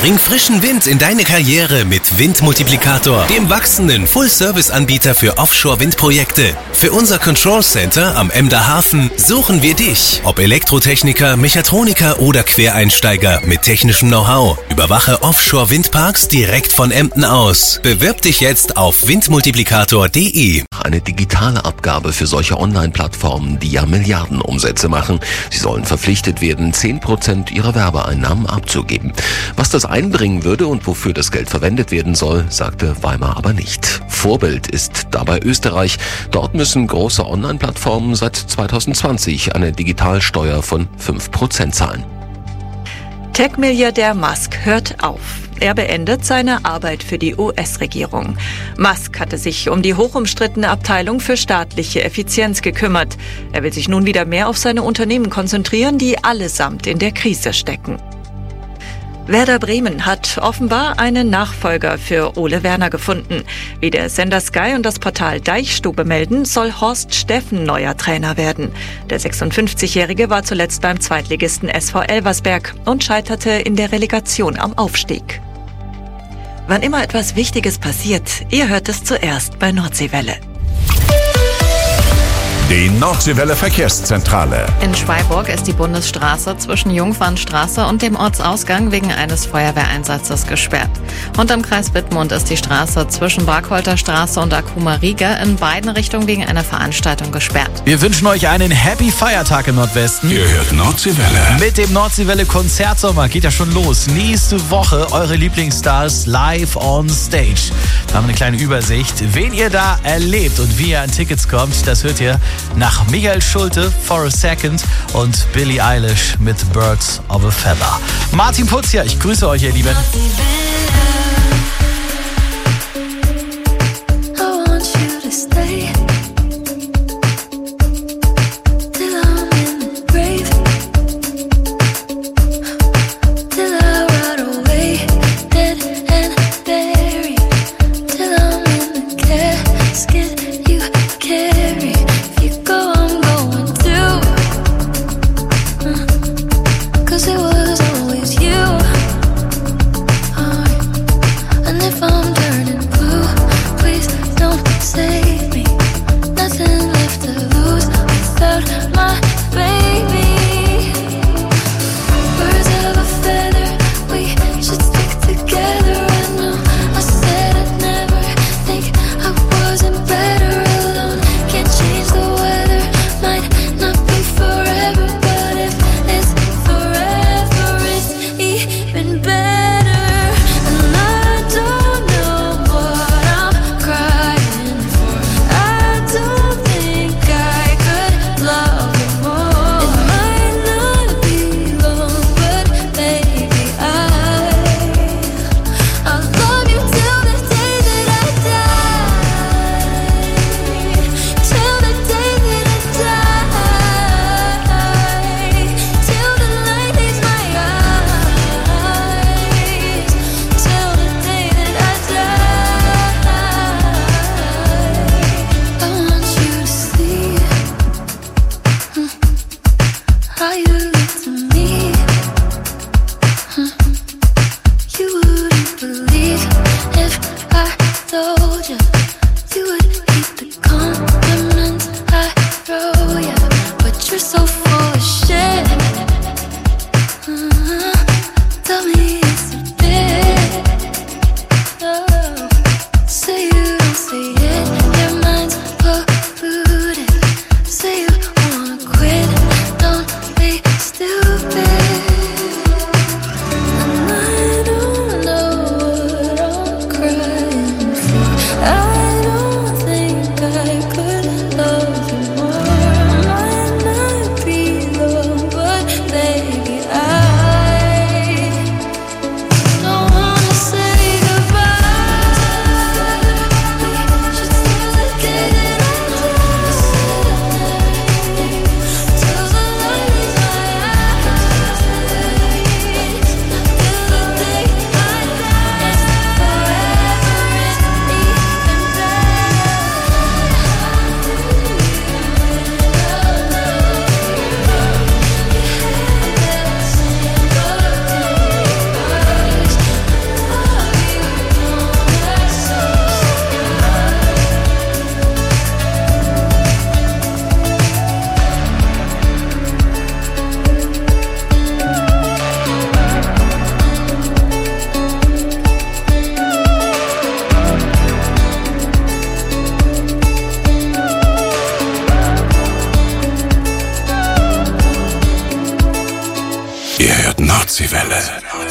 Bring frischen Wind in deine Karriere mit Windmultiplikator, dem wachsenden Full-Service-Anbieter für Offshore-Windprojekte. Für unser Control Center am Emder Hafen suchen wir dich. Ob Elektrotechniker, Mechatroniker oder Quereinsteiger mit technischem Know-how. Überwache Offshore-Windparks direkt von Emden aus. Bewirb dich jetzt auf windmultiplikator.de. Eine digitale Abgabe für solche Online-Plattformen, die ja Milliardenumsätze machen. Sie sollen verpflichtet werden, 10% ihrer Werbeeinnahmen abzugeben. Was das einbringen würde und wofür das Geld verwendet werden soll, sagte Weimar aber nicht. Vorbild ist dabei Österreich. Dort müssen große Online-Plattformen seit 2020 eine Digitalsteuer von 5% zahlen. Tech-Milliardär Musk hört auf. Er beendet seine Arbeit für die US-Regierung. Musk hatte sich um die hochumstrittene Abteilung für staatliche Effizienz gekümmert. Er will sich nun wieder mehr auf seine Unternehmen konzentrieren, die allesamt in der Krise stecken. Werder Bremen hat offenbar einen Nachfolger für Ole Werner gefunden. Wie der Sender Sky und das Portal Deichstube melden, soll Horst Steffen neuer Trainer werden. Der 56-Jährige war zuletzt beim Zweitligisten SV Elversberg und scheiterte in der Relegation am Aufstieg. Wann immer etwas Wichtiges passiert, ihr hört es zuerst bei Nordseewelle. Die Nordseewelle Verkehrszentrale. In Schweiburg ist die Bundesstraße zwischen Jungfernstraße und dem Ortsausgang wegen eines Feuerwehreinsatzes gesperrt. Und im Kreis Wittmund ist die Straße zwischen Barkholter Straße und Akuma Riga in beiden Richtungen wegen einer Veranstaltung gesperrt. Wir wünschen euch einen Happy Feiertag im Nordwesten. Ihr hört Nordseewelle. Mit dem Nordseewelle Konzertsommer geht ja schon los. Nächste Woche eure Lieblingsstars live on stage. Wir haben eine kleine Übersicht, wen ihr da erlebt und wie ihr an Tickets kommt. Das hört ihr nach Michael Schulte, For a Second und Billie Eilish mit Birds of a Feather. Martin Putz hier, ich grüße euch, ihr Lieben. It was always you.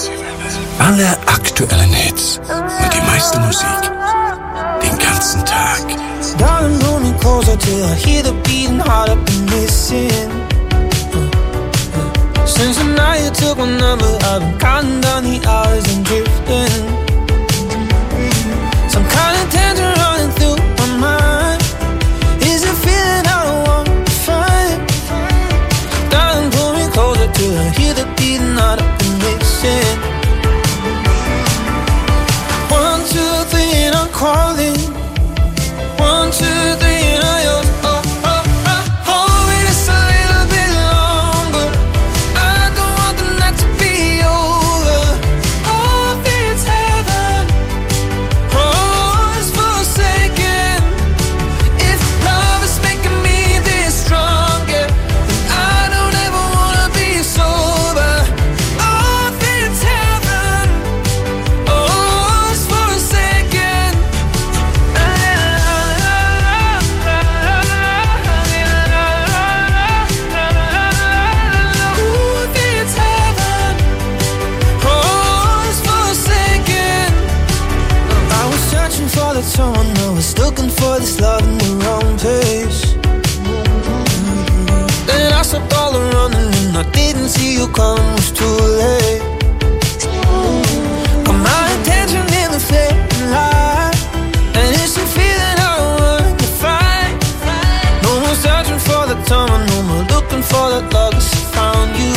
Alle aktuellen Hits und die meiste Musik den ganzen Tag. Darling, pull me closer till I hear the beating heart I've been missing. Since the night you took my number, I've been counting down the hours and drifting. Some kind of tension running through my mind. Is a feeling I don't want to find. Darling, pull me closer till I hear the beating heart I've been missing. 1, 2, 3 and I'm calling. 1, 2, 3 and I yours. Hold me just a little bit longer. I don't want the night to be over. Oh, if it's heaven, oh, it's forsaken. If love is making me this stronger, then I don't ever wanna be sober. Oh, if it's heaven, oh, it's forsaken. Ooh, if it's heaven, oh, it's forsaken. I was searching for the tone, I was looking for this love in the wrong place. Then I stopped all around and I didn't see you coming, it was too late. Got my attention in the fading light, and it's a feeling I don't want to fight. No more searching for the time, no more looking for that love, 'cause I found you.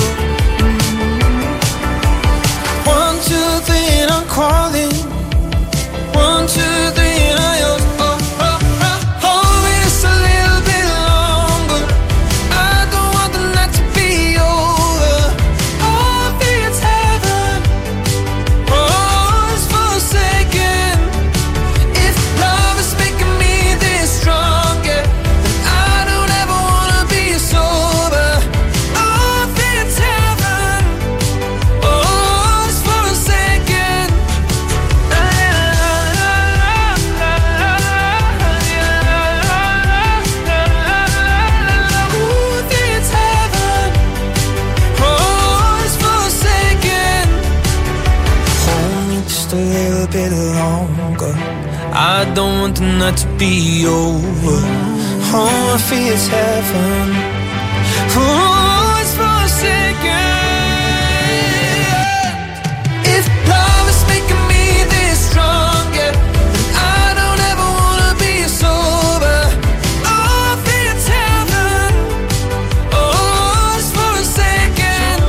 1, 2, 3 and I'm calling. 1, 2, 3 and I yours. Hold me just a little bit longer. I don't want the night to be over. Oh, if it's heaven, oh, it's forsaken. If love is making me this stronger, then I don't ever wanna be sober. Oh, if it's heaven, oh, it's forsaken. Ooh, if it's heaven, oh, it's forsaken. Hold me just a little bit longer. I don't want the night to be over. Oh, if it's heaven, oh, it's forsaken. If love is making me this stronger, then I don't ever wanna be sober. Oh, if it's heaven, oh, it's forsaken.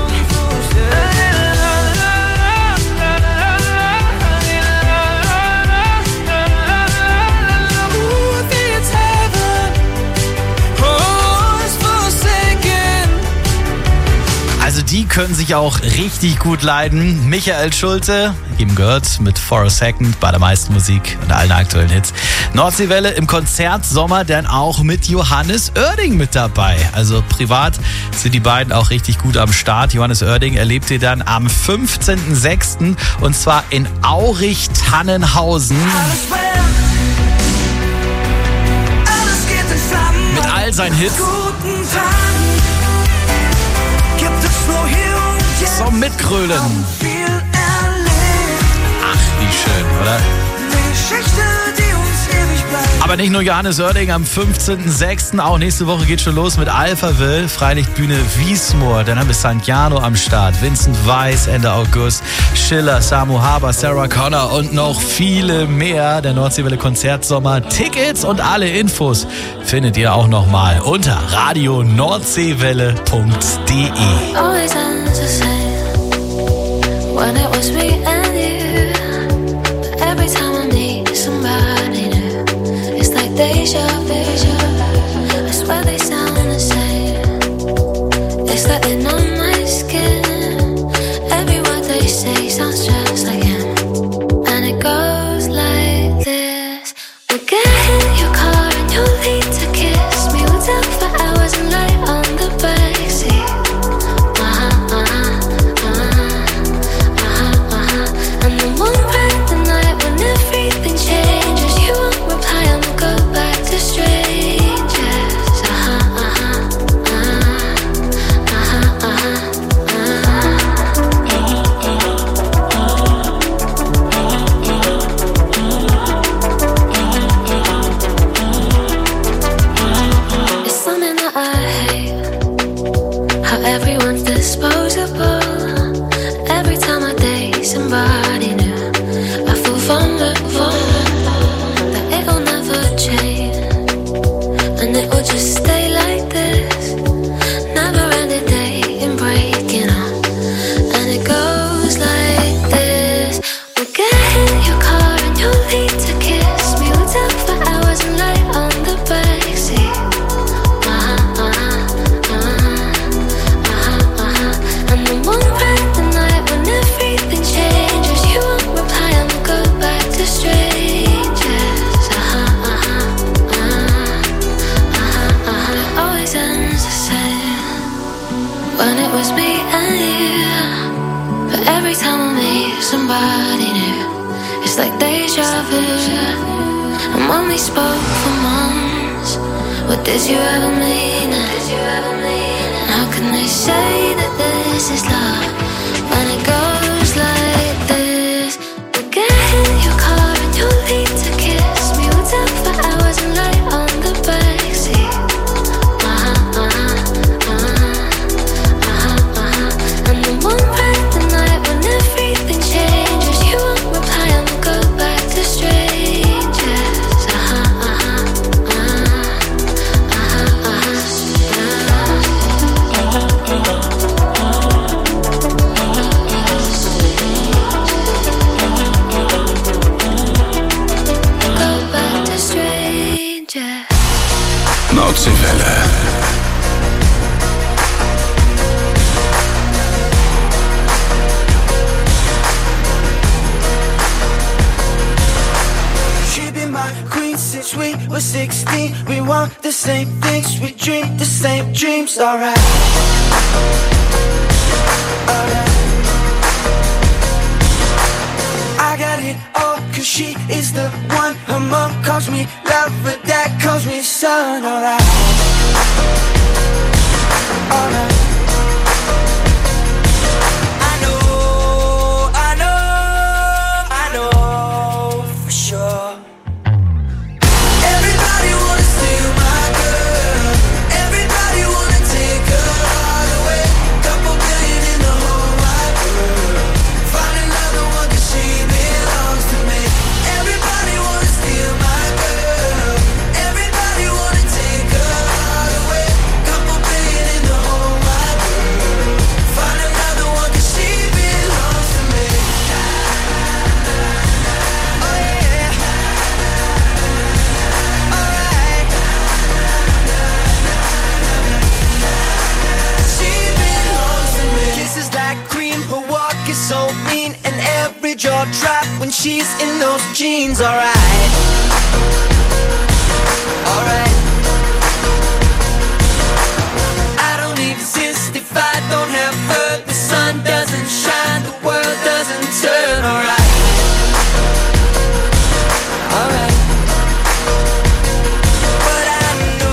Ooh, if it's heaven, oh, it's forsaken. Also die können sich auch richtig gut leiden. Michael Schulte, ihm gehört mit For a Second bei der meisten Musik und allen aktuellen Hits. Nordseewelle im Konzert Sommer dann auch mit Johannes Oerding mit dabei. Also privat sind die beiden auch richtig gut am Start. Johannes Oerding erlebt ihr dann am 15.06. und zwar in Aurich-Tannenhausen. Mit all seinen Hits. Zum Mitgrölen. Ach, wie schön, oder? Aber nicht nur Johannes Oerding am 15.06. Auch nächste Woche geht schon los mit Alphaville, Freilichtbühne Wiesmoor. Dann haben wir Santiano am Start, Vincent Weiss Ende August, Schiller, Samu Haber, Sarah Connor und noch viele mehr. Der Nordseewelle Konzertsommer. Tickets und alle Infos findet ihr auch nochmal unter radionordseewelle.de. Always ends the same when it was me and you. But every time I meet somebody new, it's like deja vu. I swear they sound the same. It's like they're on my skin. Every word they say sounds just like him, and it goes like this. We'll get in your car and you'll need to kiss me. We'll talk for hours and lie on the backseat. And then one bright the night when everything changes, you won't reply and we'll go back to straight. meet somebody new. It's like deja vu. And when we spoke for months, what did you ever mean? And how can they say that this is love when it goes like this? We'll get in your car and you'll leave to kiss me. We'll talk for hours and lie on the backseat. And then one bright the night when everything changes, you won't reply and we'll go back to strangers. Go back to strangers. Nordseewelle. She be my queen since we were 16. We want the same things, we dream the same dreams. Alright, alright. I got it all, cause she is the one. Her mom calls me love, but dad calls me son. Alright, alright. I know for sure. Everybody wanna steal my girl. Everybody wanna take her all away. Couple billion in the whole wide world. Find another one 'cause she belongs to me. Everybody wanna steal my girl. Everybody wanna take her all away. Couple billion in the whole wide world. Find another one 'cause she belongs to me. Oh yeah. Alright. She belongs to me. Kisses like cream, her walk is so mean, and every jaw drop when she's in those jeans. Alright, alright. I don't exist if I don't have her. The sun doesn't shine, the world doesn't turn. Alright, alright. But I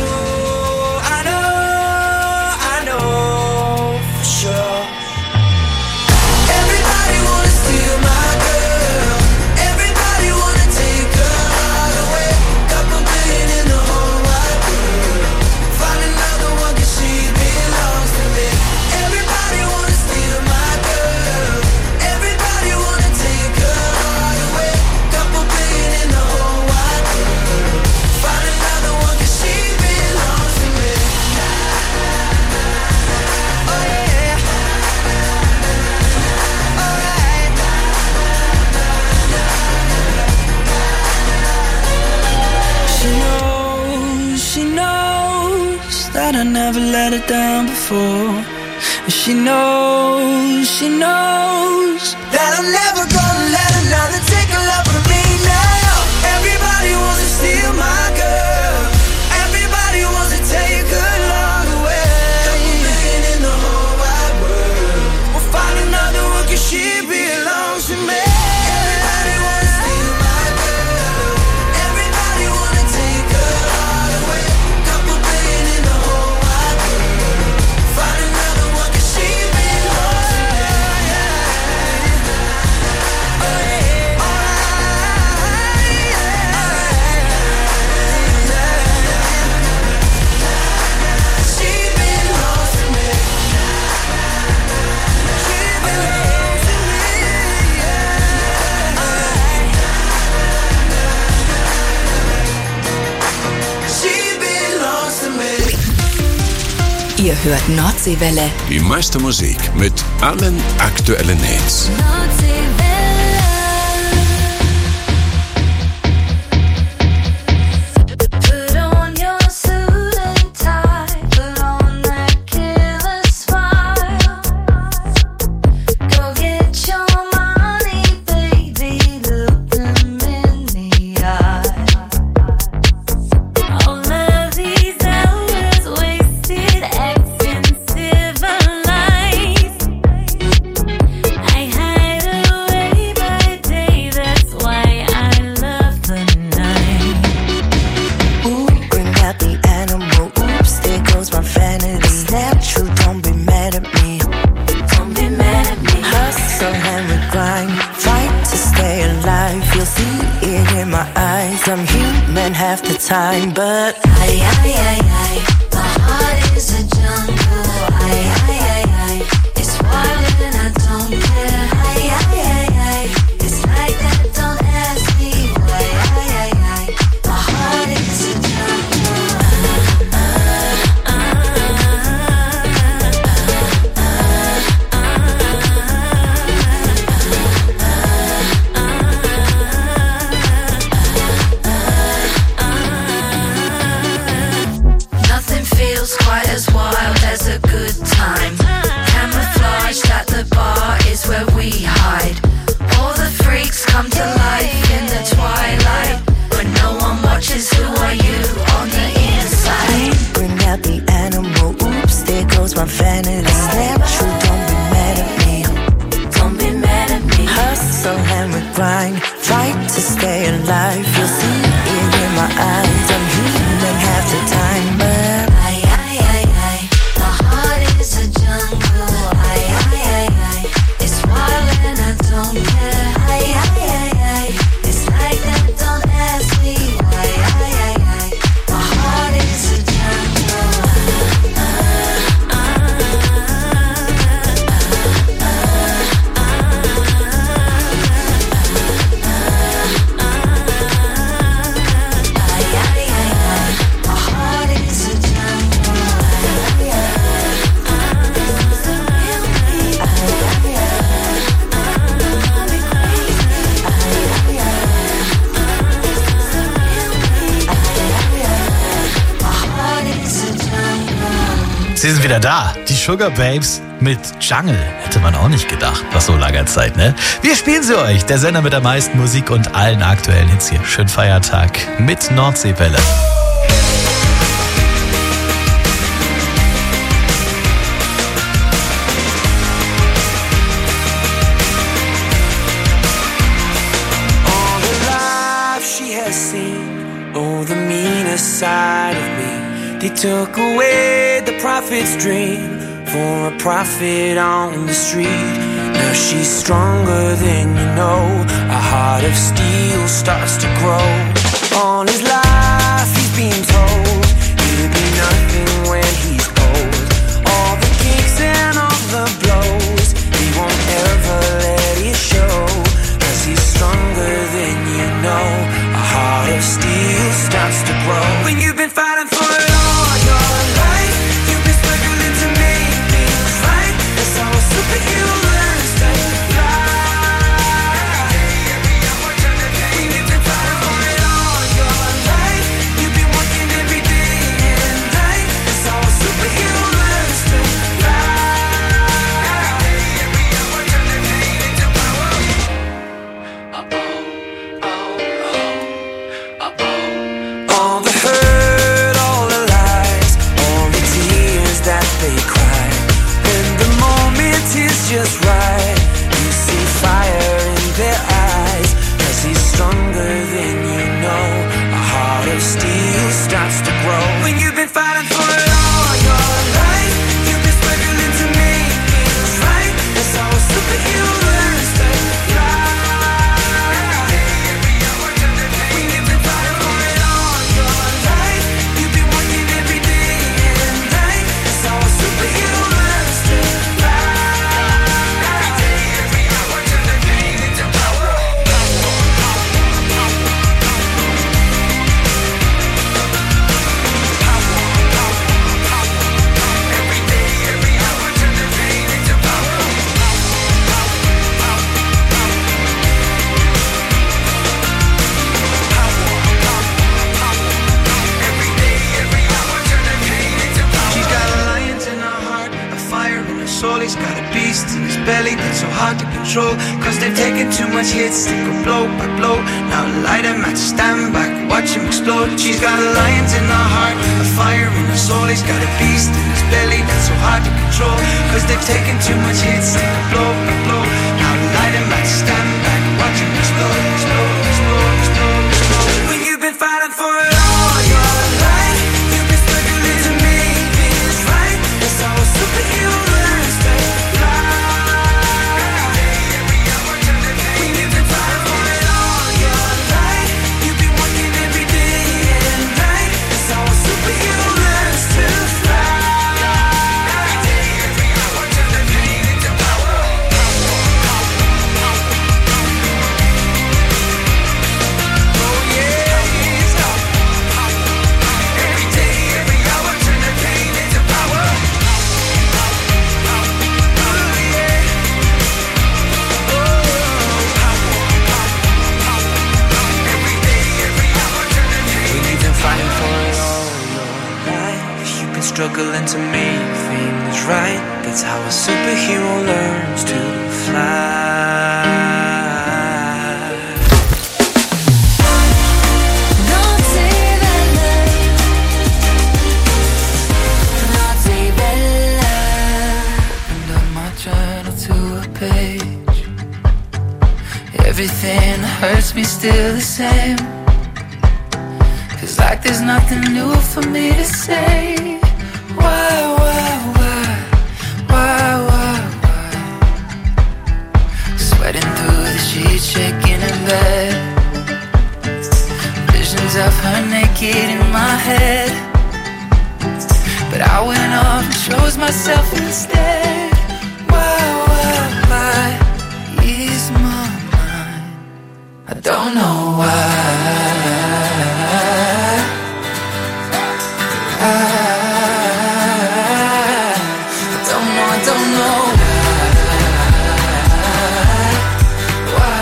know for sure. Everybody wanna steal my girl. Everybody wanna take her all away. Couple billion in the whole wide world. Find another one 'cause she belongs to me. Everybody wanna steal my girl. Everybody wanna take her all away. Couple billion in the whole wide world. Find another one 'cause she belongs to me. Oh yeah. Alright. She knows that I never let her down before. She knows that I'm never gonna let another take a love from me now. Everybody wants to steal my girl. Everybody wants to take her love away. Couple billion in the whole wide world. We'll find another one 'cause she belongs to me. Everybody wanna steal my girl. Everybody wanna take her all away. Couple billion in the whole wide world. Find another one 'cause she belongs to me. Oh yeah. She belongs to me. She belongs to me. She belongs to me. Ihr hört Nordseewelle. Die meiste Musik mit allen aktuellen Hits. Put on your suit and tie, put on that killer smile. Go get your money, baby, look them in the eye. All of these hours wasted acting civilized. I hide away. you'll see it in my eyes. I'm human half the time, but my heart is a jungle. It's wild and I don't care. It's like that, don't ask me why. My heart is a quite as wild as a good time. Camouflaged at the bar is where we hide. All the freaks come to life in the twilight. When no one watches, who are you on the inside? Bring out the animal, oops, there goes my vanity. Snap true, don't be mad at me. Don't be mad at me. Hustle and we grind, fight to stay alive. You'll see it in my eyes. I'm human half the time, but it's a jungle. It's wild and I don't care. It's like that, don't ask me why. My heart is a Sie sind wieder da, die Sugar Babes mit Jungle. Hätte man auch nicht gedacht, nach so langer Zeit, ne? Wir spielen sie euch, der Sender mit der meisten Musik und allen aktuellen Hits hier. Schönen Feiertag mit Nordseewelle. All the life she has seen, oh, the meanest side of me. They took away the prophet's dream for a prophet on the street. Now she's stronger than you know. A heart of steel starts to grow. All his life he's been told he'll be nothing when he's old. All the kicks and all the blows, he won't ever let it show. 'Cause he's stronger than you know. A heart of steel starts to grow. When you've been fighting for it all your life, you've been struggling to make things right. That's how a superhero learns to fly. When you've been fighting for it all your life, you've been working every day and night. That's how a superhero learns to all the hurt, all the lies, all the tears that they cry. When the moment is just right, you see fire in their eyes. 'Cause he's stronger than you know. A heart of steel starts to grow. When you've been fighting for it all your life, you've been struggling to make things right. That's how a superhero learns to fly. When you've been fighting for it all your life, you've been working every day and night. That's how a superhero learns to fly. Every hour turn the pain into power. Every day, every hour turn the pain into power. Every day, every hour turn the pain into power. She's got a lion in her heart, a fire in her soul. He's got a beast in his belly that's so hard to control. 'Cause they've taken too much hits, they go blow by blow. Now light him at stand back, watch him explode. She's got a lion in her heart, a fire in her soul. He's got a beast in his belly that's so hard to control. 'Cause they've taken too much hits, they go blow by blow. Now light him at stand back, watch him explode, explode, explode, explode, explode. When you've been fighting for it all your life, you've been struggling to make things right. That's how a superhero learns to fly. When you've been fighting for it all your struggling to make things right. That's how a superhero learns to fly. Opened up my journal to a page. Everything that hurts me still the same. Feels like there's nothing new for me to say. Why? Sweating through the sheets, shaking in bed. Visions of her naked in my head. But I went off and chose myself instead. Why ease my mind? I don't know why. I don't know why.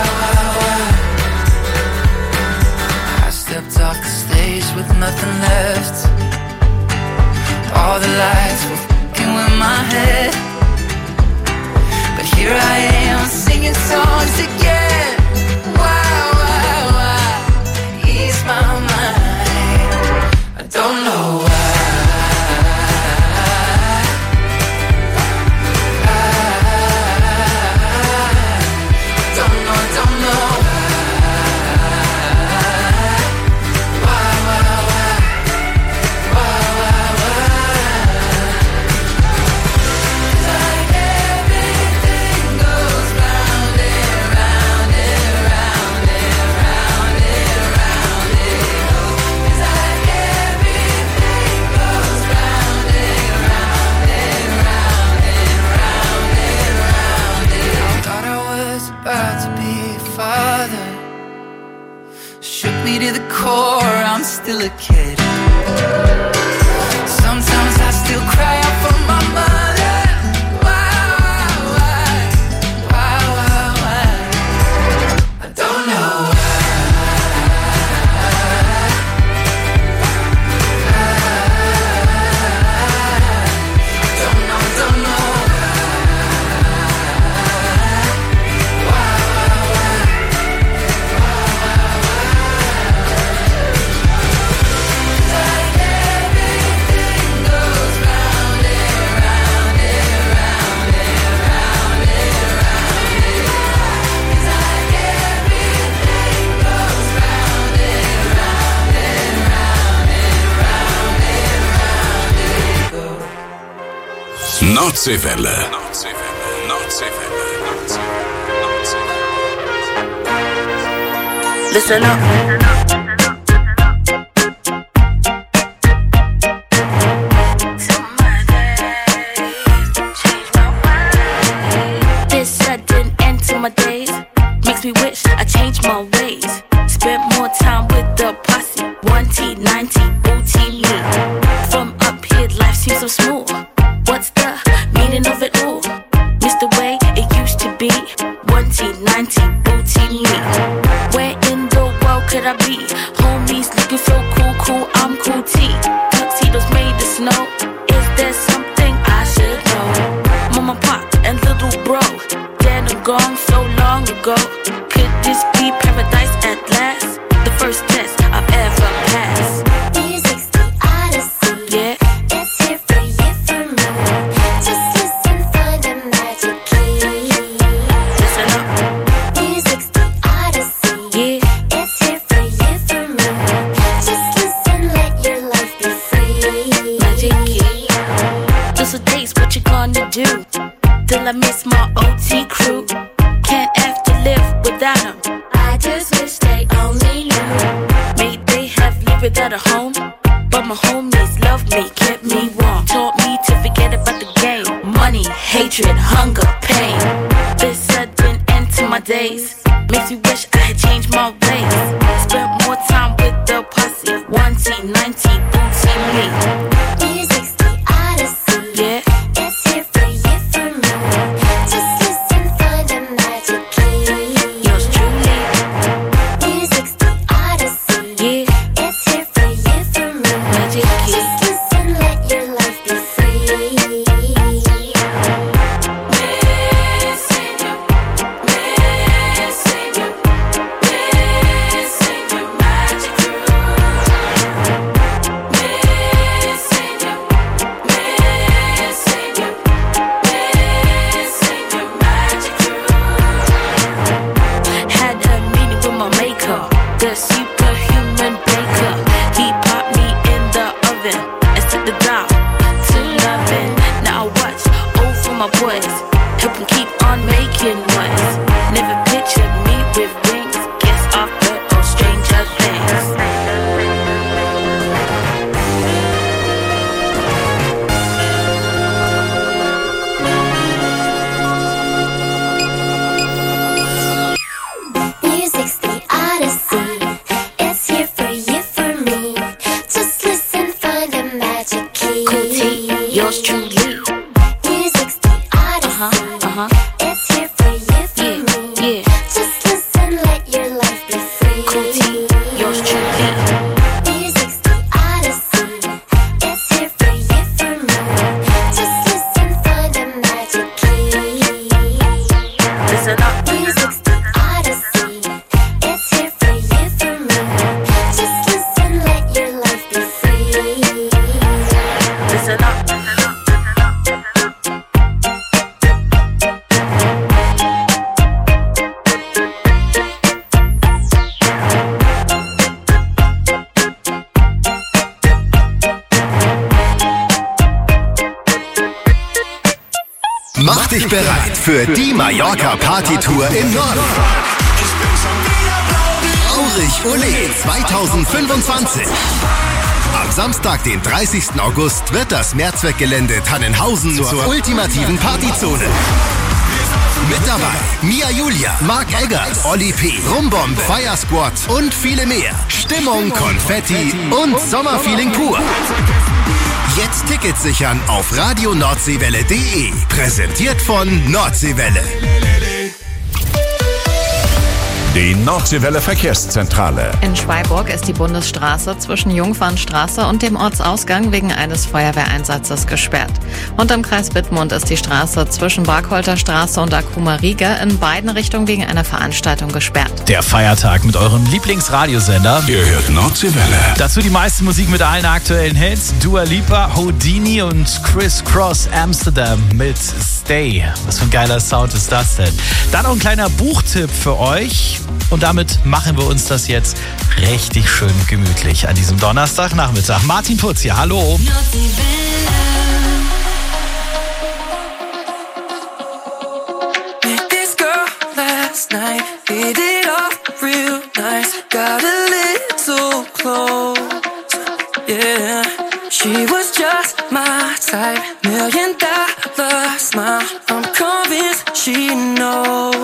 I stepped off the stage with nothing left. All the lights were f***ing with my head. But here I am singing songs again. Why ease my mind? I don't know why. To the core, I'm still a kid. Sometimes I still cry out for my mother. Why? I don't know don't know. Notsewelle. Listen up. This sudden end to my days makes me wish I changed my ways. Spent more time with the posse. 1T, 9T, OT me. From up here, life seems so smooth. What's the meaning of it all? Miss the way it used to be. 1T, 9T, OT me. Where in the world could I be? Homies looking so cool, I'm cool T. Tuxedos made of snow. Is there something I should know? Mama, pop, and little bro, dead and gone so long ago. Could this be paradise at last? The first test I've ever passed. Music's the odyssey. Yeah. It's here for you, for me. Just listen, find the magic key. Listen up. Music's the odyssey. Yeah. It's here for you, for me. Just listen, let your life be free. Magic key. Those are days, what you gonna do? Till I miss my OT crew. Can't have to live without them. I just wish they only knew. May they have lived without a home, but my homies loved me, kept me warm. Taught me to forget about the game. Money, hatred, hunger, pain. This sudden end to my days makes me wish I had changed my ways. Spent more time with the posse. 1T, 9T, booty me. Music's the odyssey. Yeah. It's here for you, for me. Just listen, find the magic key. Yours truly. Music's the odyssey. Yeah. It's here for you, for me. Magic key. Just listen, let your life be free. für die Mallorca-Partytour im Norden. Aurich Ole 2025. Am Samstag, den 30. August, wird das Mehrzweckgelände Tannenhausen zur ultimativen Partyzone. Mit dabei Mia Julia, Mark Eggers, Olli P., Rumbomb, Fire Squad und viele mehr. Stimmung, Konfetti und Sommerfeeling pur. Jetzt Tickets sichern auf radioNordseewelle.de. Präsentiert von Nordseewelle. Die Nordseewelle Verkehrszentrale. In Schweiburg ist die Bundesstraße zwischen Jungfernstraße und dem Ortsausgang wegen eines Feuerwehreinsatzes gesperrt. Und im Kreis Wittmund ist die Straße zwischen Barkholter Straße und Akuma Riga in beiden Richtungen wegen einer Veranstaltung gesperrt. Der Feiertag mit eurem Lieblingsradiosender. Ihr hört Nordseewelle. Dazu die meiste Musik mit allen aktuellen Hits. Dua Lipa, Houdini und Criss Cross Amsterdam mit Stay. Was für ein geiler Sound ist das denn? Dann noch ein kleiner Buchtipp für euch. Und damit machen wir uns das jetzt richtig schön gemütlich an diesem Donnerstagnachmittag. Martin Putz hier, hallo. She was just my type, $1 million smile. I'm convinced she knows.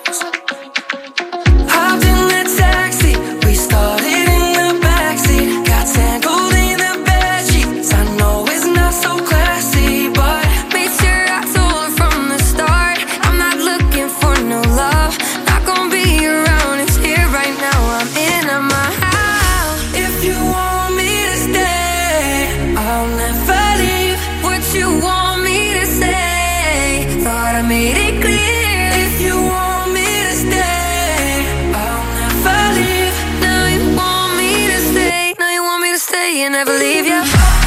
Hopped in the taxi, we started in the backseat. Got tangled in the bedsheets. I know it's not so classy, but made sure I told her from the start, I'm not looking for no love. Not gonna be around, it's here right now. I'm in my house. If you want me to stay, I'll never leave. What you want me to say? Thought I made it clear. If you want me to stay, I'll never leave. Now you want me to stay. Now you want me to stay and never leave you.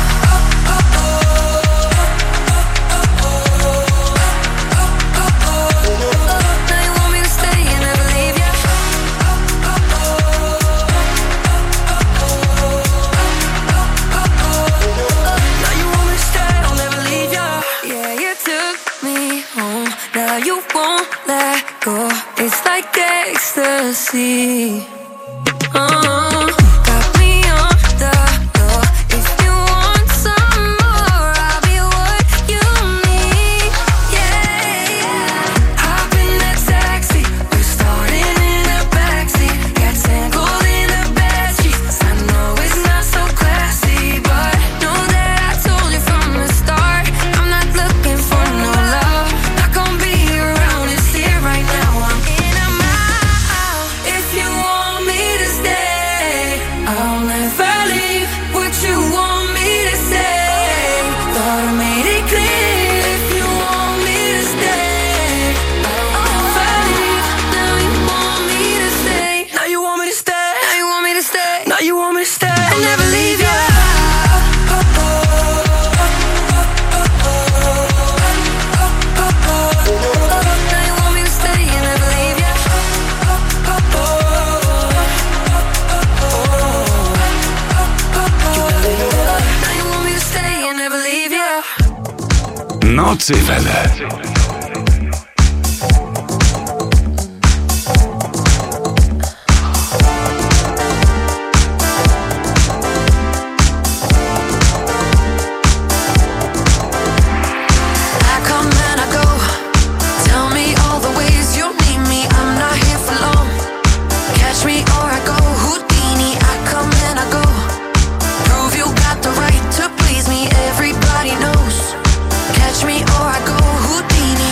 Now you won't let go. It's like ecstasy. Got me on the floor. If you want some more, I'll be what you need. Yeah. Hop in the taxi, we're starting in the backseat. Got tangled in the bedsheets. I know it's not so classy, but know that I told you from the start, I'm not looking for no love. Not gonna be around, it's here right now. I'm in a mile. If you want me to stay, I'll never leave. What you want me to say? Thought I made it clear. If you want me to stay, I'll never leave. Now you want me to stay. Now you want me to stay. Now you want me to stay. Now you want me to stay. I'll never leave you. Nordseewelle. Everybody knows. Catch me or I go Houdini.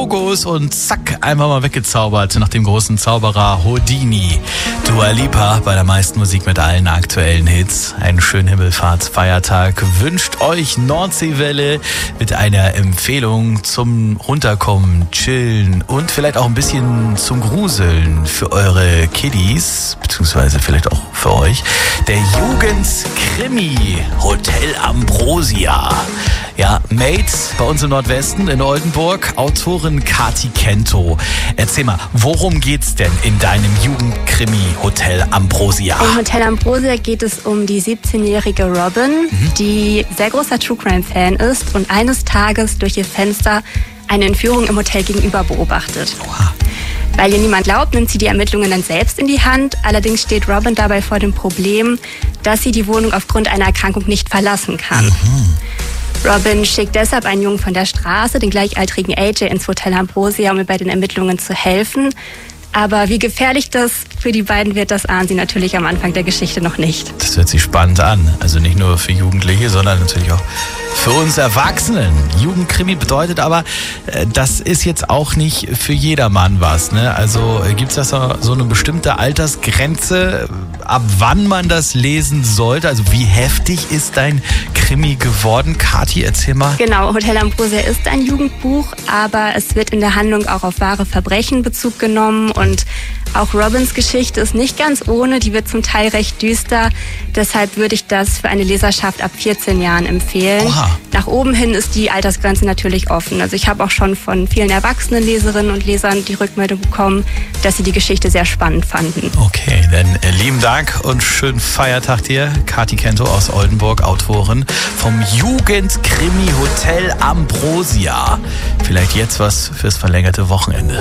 Logos und zack, einfach mal weggezaubert nach dem großen Zauberer Houdini. Dua Lipa bei der meisten Musik mit allen aktuellen Hits. Einen schönen Himmelfahrtsfeiertag wünscht euch Nordseewelle mit einer Empfehlung zum Runterkommen, Chillen und vielleicht auch ein bisschen zum Gruseln für eure Kiddies, beziehungsweise vielleicht auch für euch. Der Jugendkrimi Hotel Ambrosia. Ja, Made bei uns im Nordwesten in Oldenburg, Autorin Kati Kento. Erzähl mal, worum geht's denn in deinem Jugendkrimi Hotel Ambrosia? Im Hotel Ambrosia geht es um die 17-jährige Robin, die sehr großer True Crime Fan ist und eines Tages durch ihr Fenster eine Entführung im Hotel gegenüber beobachtet. Oha. Weil ihr niemand glaubt, nimmt sie die Ermittlungen dann selbst in die Hand. Allerdings steht Robin dabei vor dem Problem, dass sie die Wohnung aufgrund einer Erkrankung nicht verlassen kann. Robin schickt deshalb einen Jungen von der Straße, den gleichaltrigen AJ, ins Hotel Ambrosia, um ihr bei den Ermittlungen zu helfen. Aber wie gefährlich das für die beiden wird, das ahnen sie natürlich am Anfang der Geschichte noch nicht. Das hört sich spannend an. Also nicht nur für Jugendliche, sondern natürlich auch für uns Erwachsenen. Jugendkrimi bedeutet aber, das ist jetzt auch nicht für jedermann was. Ne? Also gibt es da so eine bestimmte Altersgrenze, ab wann man das lesen sollte? Also wie heftig ist dein Krimi geworden? Kathi, erzähl mal. Genau, Hotel Ambrosia ist ein Jugendbuch, aber es wird in der Handlung auch auf wahre Verbrechen Bezug genommen und auch Robins Geschichte ist nicht ganz ohne, die wird zum Teil recht düster. Deshalb würde ich das für eine Leserschaft ab 14 Jahren empfehlen. Oha. Nach oben hin ist die Altersgrenze natürlich offen. Also ich habe auch schon von vielen erwachsenen Leserinnen und Lesern die Rückmeldung bekommen, dass sie die Geschichte sehr spannend fanden. Okay, dann lieben Dank und schönen Feiertag dir. Kati Kento aus Oldenburg, Autorin vom Jugendkrimi Hotel Ambrosia. Vielleicht jetzt was fürs verlängerte Wochenende.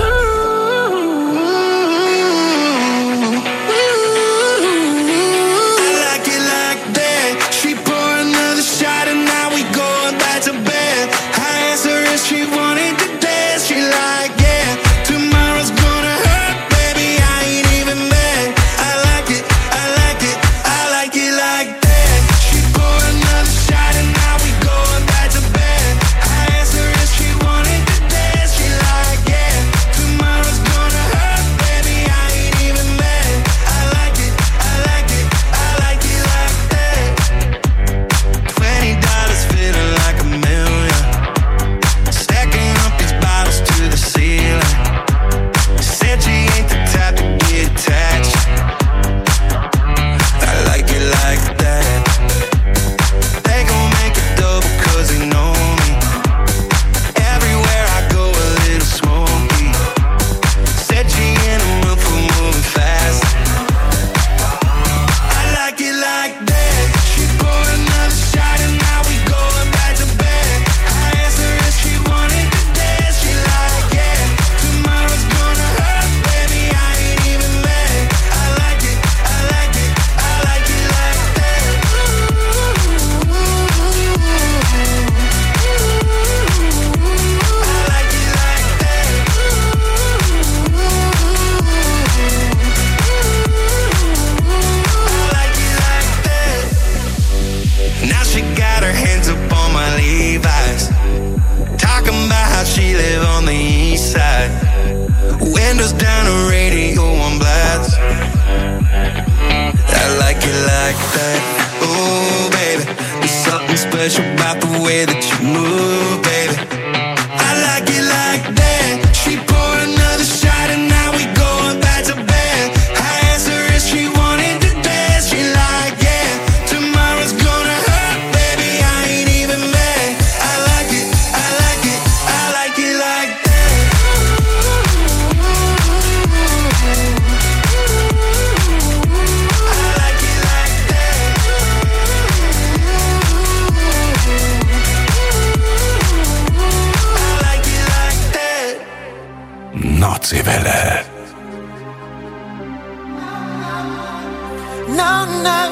Nordseewelle. No, no.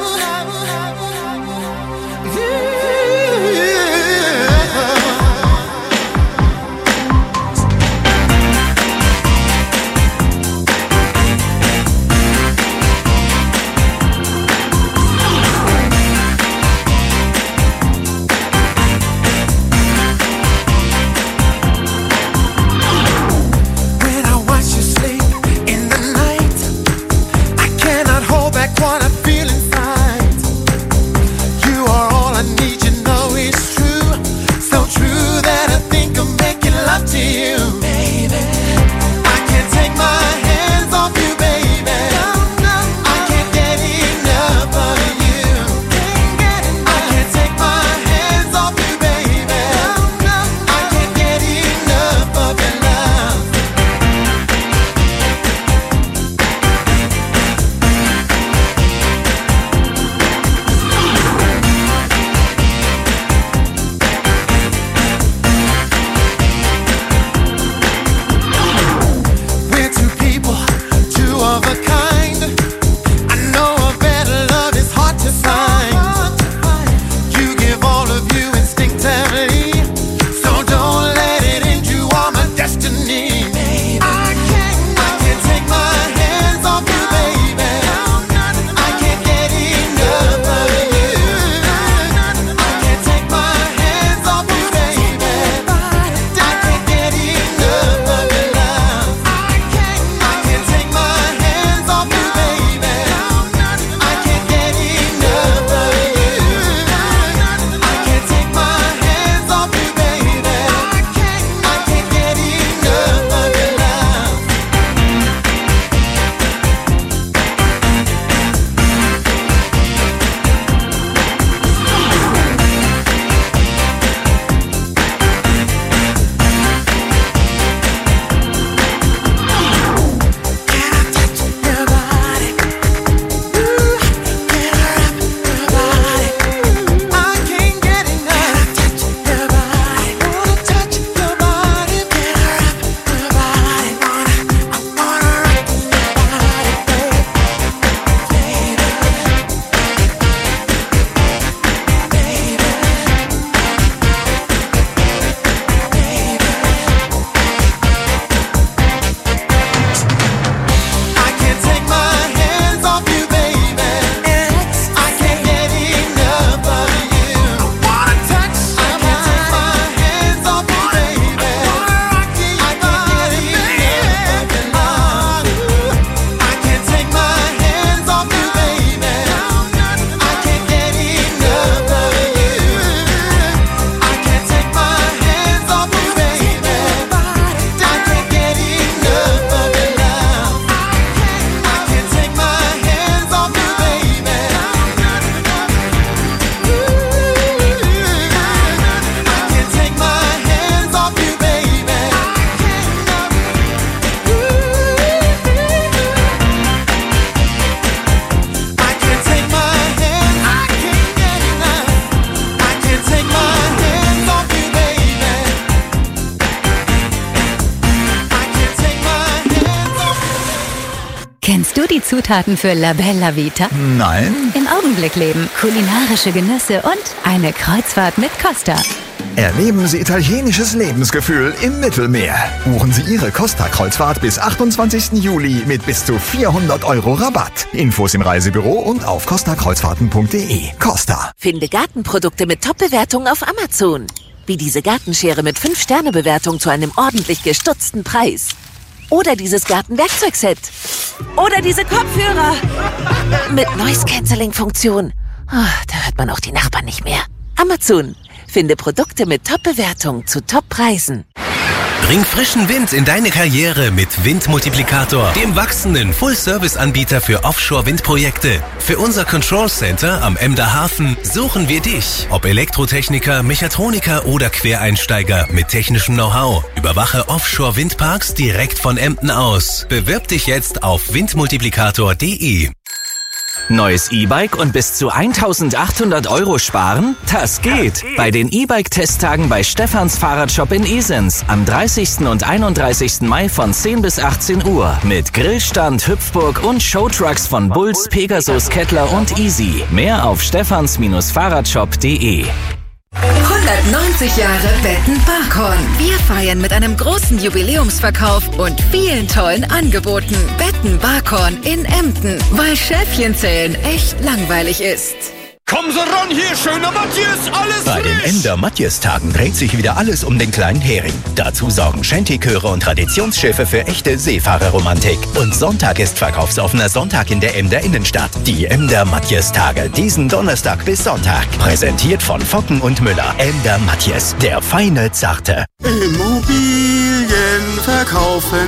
die Zutaten für La Bella Vita? Nein. Im Augenblick leben, kulinarische Genüsse und eine Kreuzfahrt mit Costa. Erleben Sie italienisches Lebensgefühl im Mittelmeer. Buchen Sie Ihre Costa-Kreuzfahrt bis 28. Juli mit bis zu 400 € Rabatt. Infos im Reisebüro und auf costakreuzfahrten.de. Costa. Finde Gartenprodukte mit Top-Bewertungen auf Amazon. Wie diese Gartenschere mit 5-Sterne-Bewertung zu einem ordentlich gestutzten Preis. Oder dieses Gartenwerkzeugset. Oder diese Kopfhörer. Mit Noise-Canceling-Funktion. Oh, da hört man auch die Nachbarn nicht mehr. Amazon. Finde Produkte mit Top-Bewertung zu Top-Preisen. Bring frischen Wind in deine Karriere mit Windmultiplikator, dem wachsenden Full-Service-Anbieter für Offshore-Windprojekte. Für unser Control Center am Emder Hafen suchen wir dich. Ob Elektrotechniker, Mechatroniker oder Quereinsteiger mit technischem Know-how. Überwache Offshore-Windparks direkt von Emden aus. Bewirb dich jetzt auf windmultiplikator.de. Neues E-Bike und bis zu 1.800 € sparen? Das geht! Bei den E-Bike-Testtagen bei Stefans Fahrradshop in Esens am 30. und 31. Mai von 10 bis 18 Uhr mit Grillstand, Hüpfburg und Showtrucks von Bulls, Pegasus, Kettler und Easy. Mehr auf stefans-fahrradshop.de. 190 Jahre Betten Barkhorn. Wir feiern mit einem großen Jubiläumsverkauf und vielen tollen Angeboten. Betten Barkhorn in Emden, weil Schäfchenzählen echt langweilig ist. Kommen Sie ran hier, schöner Matthias, alles Bei den Emder Matthias-Tagen dreht sich wieder alles um den kleinen Hering. Dazu sorgen Shanty-Chöre und Traditionsschiffe für echte Seefahrerromantik. Und Sonntag ist verkaufsoffener Sonntag in der Emder Innenstadt. Die Emder Matthias-Tage, diesen Donnerstag bis Sonntag. Präsentiert von Focken und Müller. Emder Matthias, der feine, zarte. Immobilien verkaufen,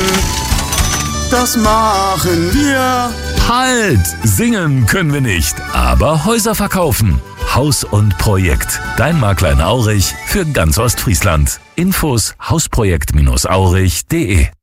das machen wir. Halt! Singen können wir nicht, aber Häuser verkaufen. Haus und Projekt. Dein Makler in Aurich für ganz Ostfriesland. Infos hausprojekt-aurich.de.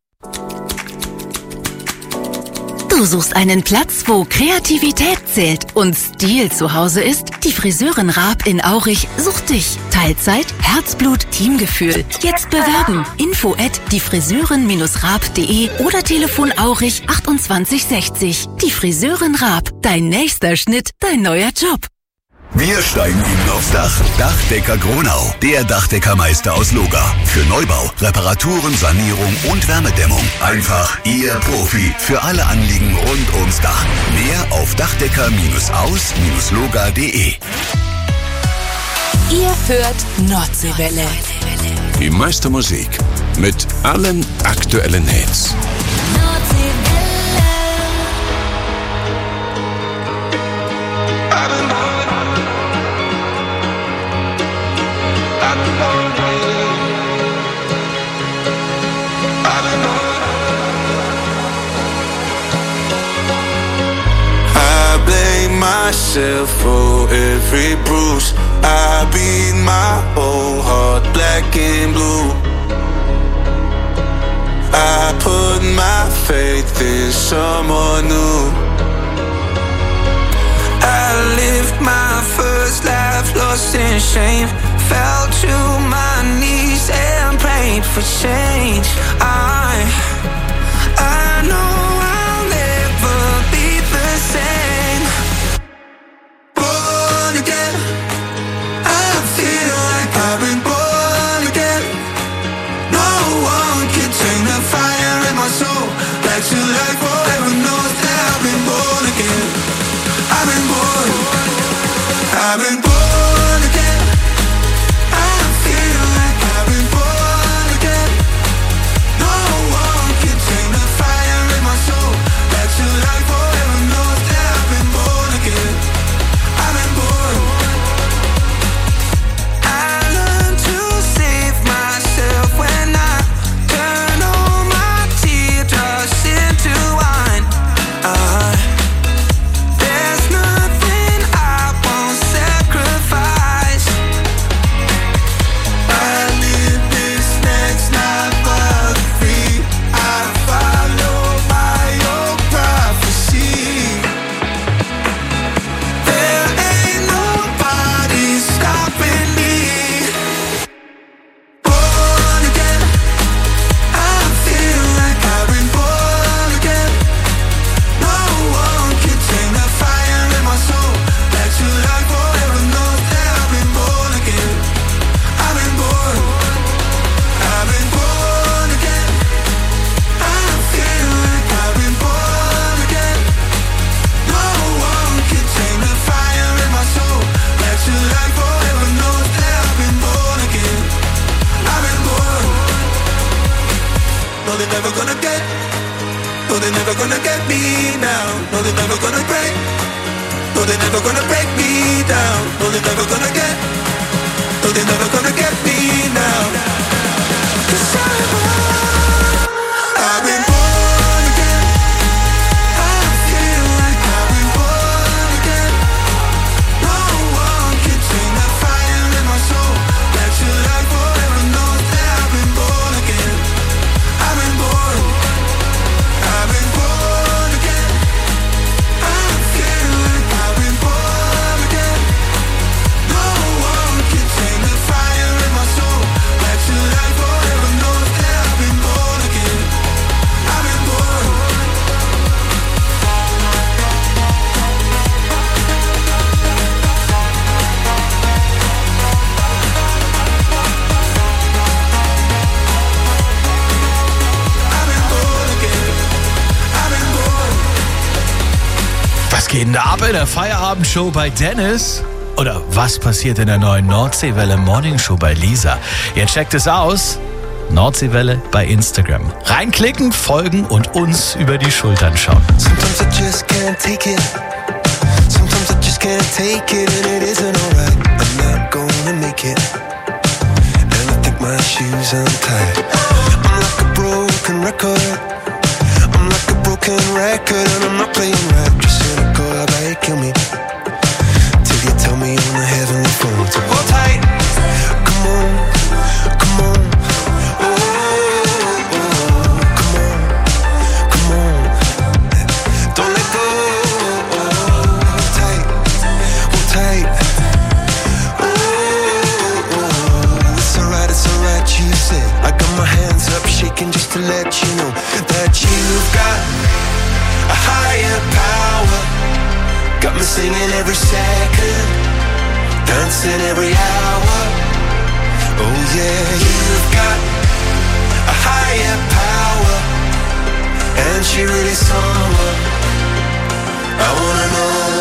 Du suchst einen Platz, wo Kreativität zählt und Stil zu Hause ist? Die Friseurin Raab in Aurich sucht dich. Teilzeit, Herzblut, Teamgefühl. Jetzt bewerben. info@diefriseurin-raab.de oder Telefon Aurich 2860. Die Friseurin Raab. Dein nächster Schnitt, dein neuer Job. Wir steigen Ihnen aufs Dach. Dachdecker Gronau, der Dachdeckermeister aus Loga. Für Neubau, Reparaturen, Sanierung und Wärmedämmung. Einfach Ihr Profi für alle Anliegen rund ums Dach. Mehr auf dachdecker-aus-loga.de. Ihr hört Nordseewelle. Die meiste Musik mit allen aktuellen Hits. Myself for every bruise. I beat my whole heart black and blue. I put my faith in someone new. I lived my first life lost in shame. Fell to my knees and prayed for change. I know I'll never be the same. I've been born again. I feel like I've been born again. No one can tame the fire in my soul. Back to life forever knows that I've been born again. I've been born. I learned to save myself when I turn all my teardrops into wine. There's nothing I won't sacrifice. No, they're never gonna break. No, they're never gonna break me down. No, they're never gonna get. No, they're never gonna get me now. 'Cause I've been born again. I feel like I've been born again. No one can tame the fire in my soul. Let your light forever know that I've been born again. I've been born. I've been born again. I feel like I've been born again. No one can tame the fire in my soul. Let your light forever know that I've been born again. I've been born. Was geht denn da ab in der Feierabendshow bei Dennis? Oder was passiert in der neuen Nordseewelle Morning Show bei Lisa? Ihr checkt es aus. Nordseewelle bei Instagram. Reinklicken, folgen und uns über die Schultern schauen. Sometimes I just can't take it. Sometimes I just can't take it, and it isn't alright. I'm not gonna make it, and I think my shoes untied. I'm like a broken record. I'm like a broken record, and I'm not playing right. Just cynical, I bet kill me till you tell me on the heavenly phone to hold tight. Come on, come on. Just to let you know that you've got a higher power. Got me singing every second, dancing every hour. Oh yeah, you've got a higher power, and she really someone I wanna know.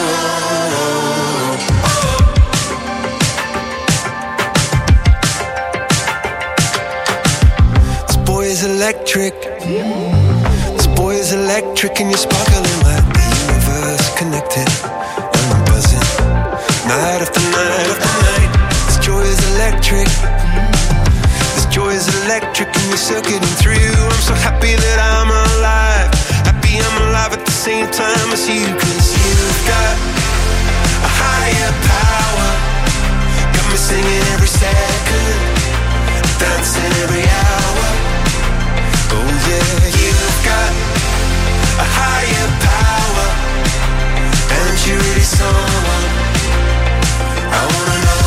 Is electric. This boy is electric, and you're sparkling like the universe connected. And I'm buzzing night after night after night. This joy is electric. This joy is electric, and you're circuiting through. I'm so happy that I'm alive. Happy I'm alive at the same time as you. 'Cause you've got a higher power. Got me singing every second, dancing every hour. Oh yeah, you've got a higher power, and you're really someone I wanna know.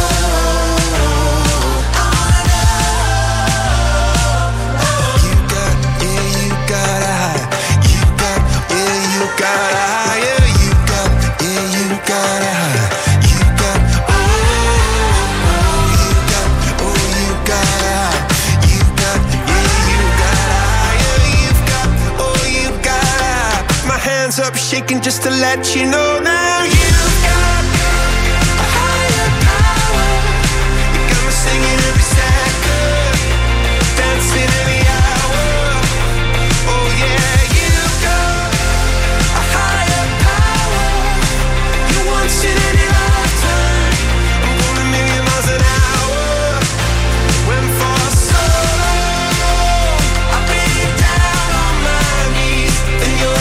You got, yeah, you got a high. You got, yeah, you got a higher. You got, yeah, you got a high. You got, oh, you got, oh, you got a high. You got, yeah, you got hands up shaking just to let you know now you've got a higher power. You got me singing every second, dancing every hour. Oh yeah, you've got a higher power. You once in any lifetime. I'm going a million miles an hour. Went for so long, I've been down on my knees in your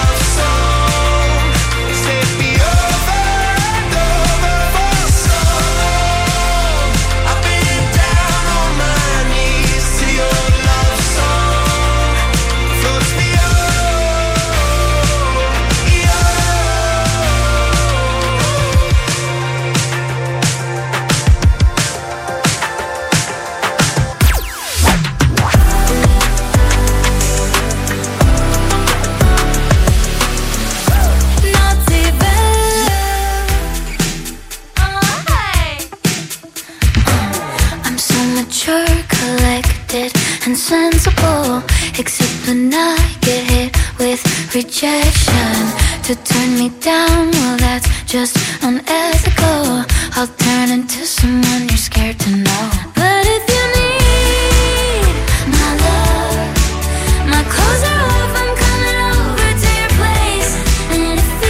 sensible, except when I get hit with rejection. To turn me down, well that's just unethical. I'll turn into someone you're scared to know. But if you need my love, my clothes are off, I'm coming over to your place. And if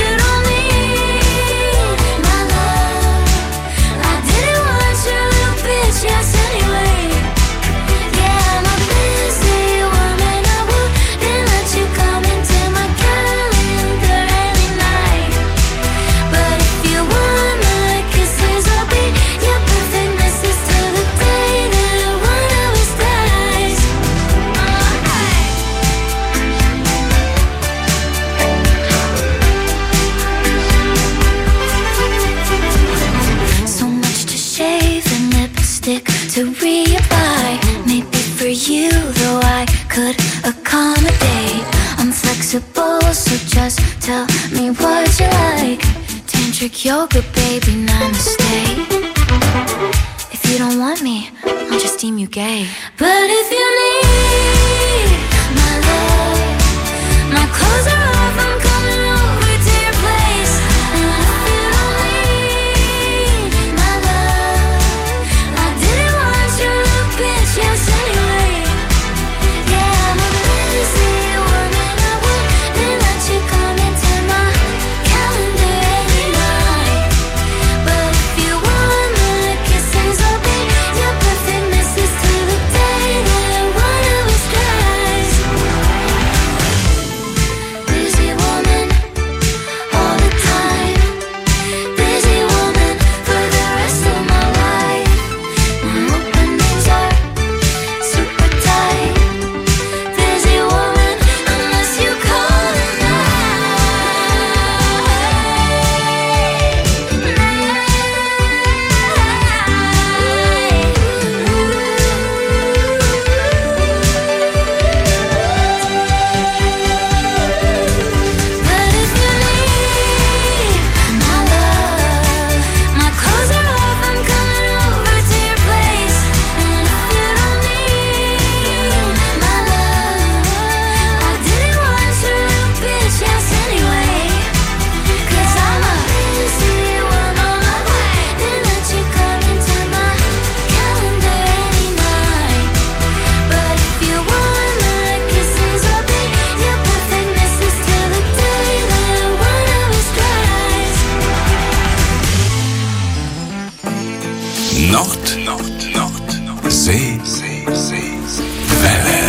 So good, baby, namaste. If you don't want me, I'll just deem you gay. But if you need my love, my clothes are off, I'm coming over to your place. And if you don't need my love, I didn't want you to bitch, yes anyway. Yeah, I'm a busy woman, I wouldn't let you come into my calendar any night. But if you want my kisses, I'll be your perfect missus till the day that one of us dies. Busy woman, all the time. Busy woman for the rest of my life. My openings are super tight. Busy woman, unless you call But if you need my love, my clothes are off, I'm coming over to your place. And if you don't need my love, I didn't want you to bitch, yes anyway. 'Cause I'm a busy woman, I wouldn't let you come into my calendar any night. But if you want my kisses, I'll be your perfect missus till the day that one of us dies. Nord, See, Welle.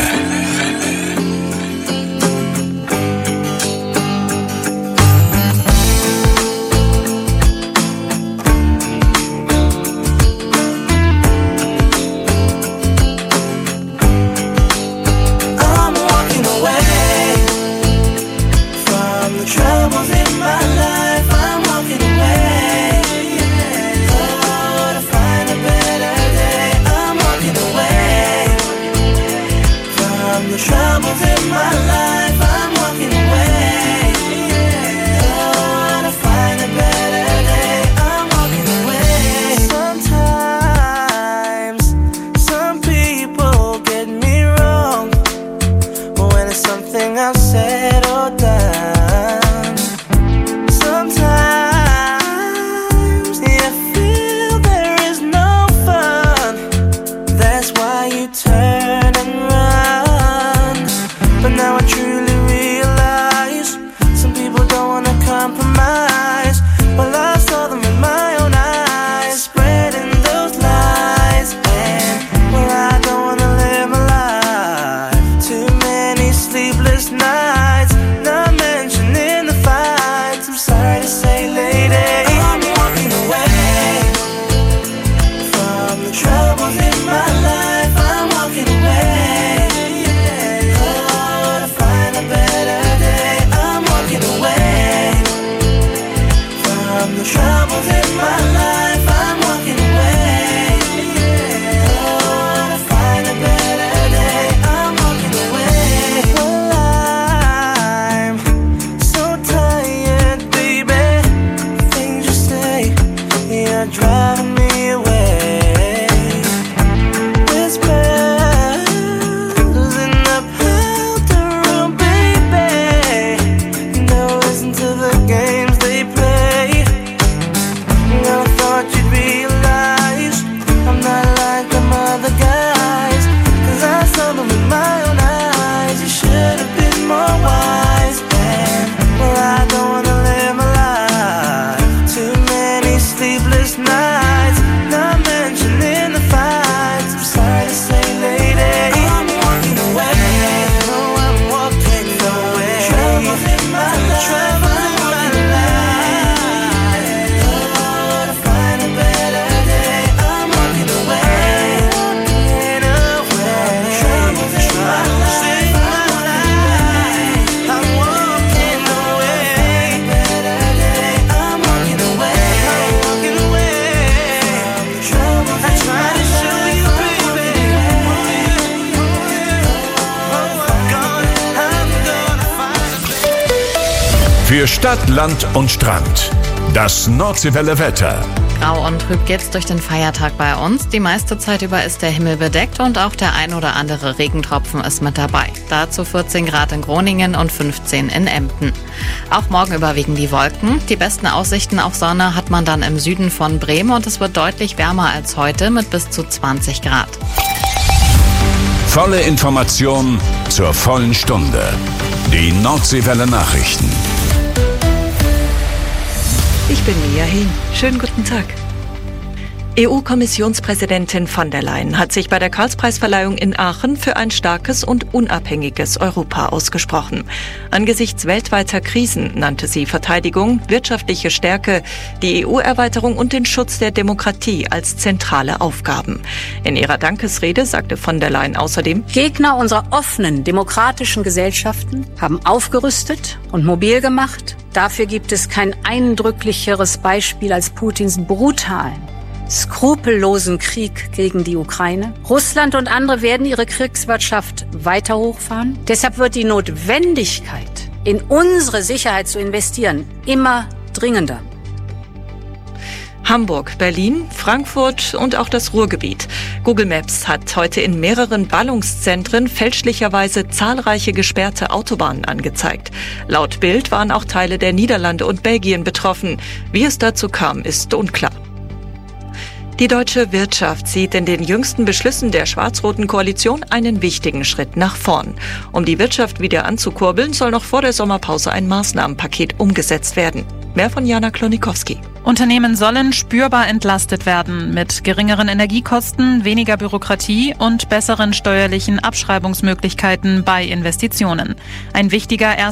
I'm walking away from the troubles in my life. I'm walking away, oh, to find a better day. I'm walking away from the troubles in my life. I'm walking away, oh, to find a better day. I'm walking away. Sometimes some people get me wrong when it's something I've said or done. Sometimes you feel there is no fun. That's why you turn and run. But now I truly realize some people don't wanna compromise. Well, I saw them with my own eyes, spreading those lies. And well, I don't wanna live my life. Too many sleepless nights, not mentioning the fights. I'm sorry to say, lady, I'm walking away from the troubles in my life. I'm walking away, oh, to find a better day. I'm walking away from the troubles in my life. I'm walking away, oh, to find a better day. I'm walking away. Well, I'm so tired, baby. Things you say, you're driving me away. Whispers in the powder room, baby. Don't listen to the games they play. I thought you'd realize I'm not like them other guys. 'Cause I saw them with my own eyes. You should have been more wise. And well, I don't wanna live my life. Too many sleepless nights, not mentioning the fights. I'm sorry to say, lady, I'm walking away. No, I'm walking away. Troubles in my life. Troubles in my life. Oh, to find a better day. I'm walking away. Walking away. Troubles in my life. I'm walking away. Better day. I'm walking away. I'm walking away. Troubles I try to show you, baby. Für Stadt, Land und Strand. Das Nordseewelle Wetter. Grau und trüb geht's durch den Feiertag bei uns. Die meiste Zeit über ist der Himmel bedeckt und auch der ein oder andere Regentropfen ist mit dabei. Dazu 14 Grad in Groningen und 15 in Emden. Auch morgen überwiegen die Wolken. Die besten Aussichten auf Sonne hat man dann im Süden von Bremen und es wird deutlich wärmer als heute mit bis zu 20 Grad. Volle Information zur vollen Stunde. Die Nordseewelle Nachrichten. Ich bin Mia Hehn. Schönen guten Tag. EU-Kommissionspräsidentin von der Leyen hat sich bei der Karlspreisverleihung in Aachen für ein starkes und unabhängiges Europa ausgesprochen. Angesichts weltweiter Krisen nannte sie Verteidigung, wirtschaftliche Stärke, die EU-Erweiterung und den Schutz der Demokratie als zentrale Aufgaben. In ihrer Dankesrede sagte von der Leyen außerdem: Gegner unserer offenen, demokratischen Gesellschaften haben aufgerüstet und mobil gemacht. Dafür gibt es kein eindrücklicheres Beispiel als Putins brutalen, skrupellosen Krieg gegen die Ukraine. Russland und andere werden ihre Kriegswirtschaft weiter hochfahren. Deshalb wird die Notwendigkeit, in unsere Sicherheit zu investieren, immer dringender. Hamburg, Berlin, Frankfurt und auch das Ruhrgebiet. Google Maps hat heute in mehreren Ballungszentren fälschlicherweise zahlreiche gesperrte Autobahnen angezeigt. Laut Bild waren auch Teile der Niederlande und Belgien betroffen. Wie es dazu kam, ist unklar. Die deutsche Wirtschaft sieht in den jüngsten Beschlüssen der schwarz-roten Koalition einen wichtigen Schritt nach vorn. Um die Wirtschaft wieder anzukurbeln, soll noch vor der Sommerpause ein Maßnahmenpaket umgesetzt werden. Mehr von Jana Klonikowski. Unternehmen sollen spürbar entlastet werden mit geringeren Energiekosten, weniger Bürokratie und besseren steuerlichen Abschreibungsmöglichkeiten bei Investitionen. Ein wichtiger